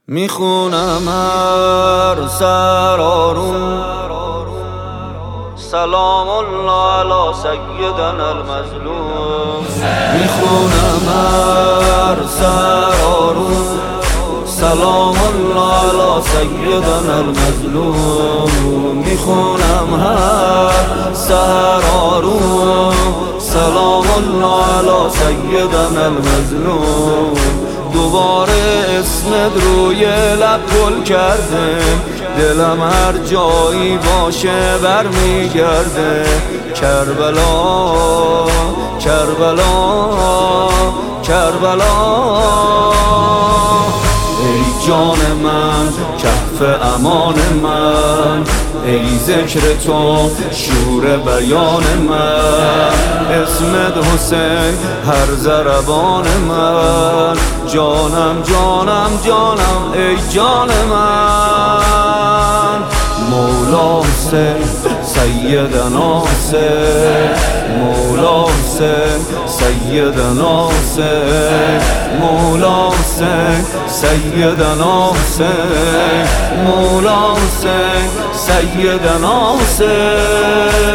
میخونم هر سر آروم سلام الله علی سیدنا المظلوم. میخونم هر سر آروم سلام الله علی سیدنا المظلوم. میخونم هر سر آروم سلام الله علی سیدنا المظلوم. دوباره اسمت روی لب گل کرده، دلم هر جایی باشه برمیگرده. کربلا کربلا کربلا، ای جان من کهف امان من، ای ذکر تو شور بیان من. اسمت حسین هر ضربان من، جانم جانم جانم ای جان من. مولا حسین سیدنا حسین، مولا حسین سیدنا حسین، مولا حسین سیدنا حسین، مولا حسین سیدنا حسین.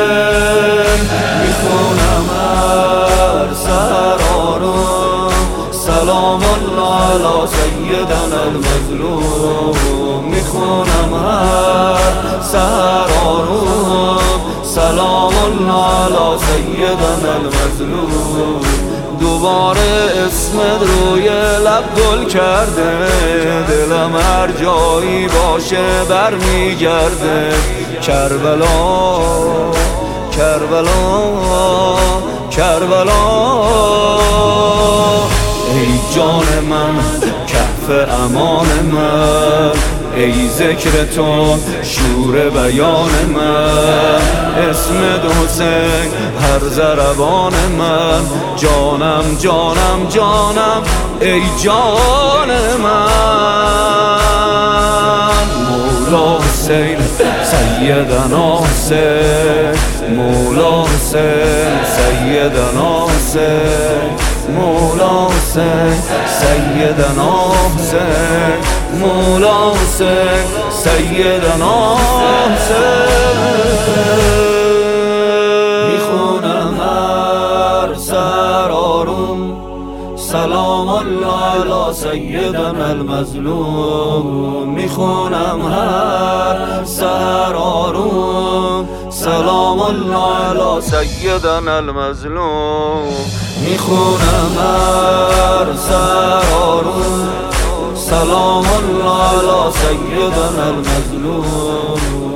میخونم هر سر آروم سلام الله علی سیدنا المظلوم. میخونم هر سر آروم سلام الله علی سیدنا المظلوم. دوباره اسمت روی لب گل کرده، دلم هر جایی باشه برمیگرده. کربلا کربلا کربلا، ای جان من کهف امان من، ای ذکر تو شور بیان من. اسمت حسین هر ضربان من، جانم جانم جانم ای جان من. مولا حسین سیدنا حسین، مولا حسین سیدنا حسین، مولا حسین سیدنا حسین، مولا حسین سیدنا حسین. میخونم هر سر آروم سلام الله علی سیدنا المظلوم. میخونم هر سر آروم سلام الله علی سیدنا المظلوم. میخونم هر سر آروم سلام الله علی سیدنا المظلوم.